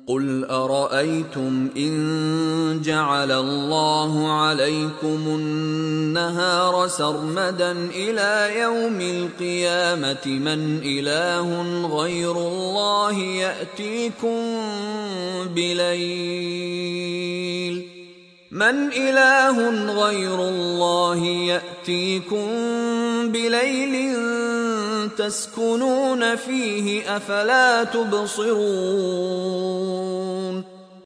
قل أرأيتم إن جعل الله عليكم النهار سرمدا إلى يوم القيامة من إله غير الله يأتيكم بليل تسكنون فيه أفلا تبصرون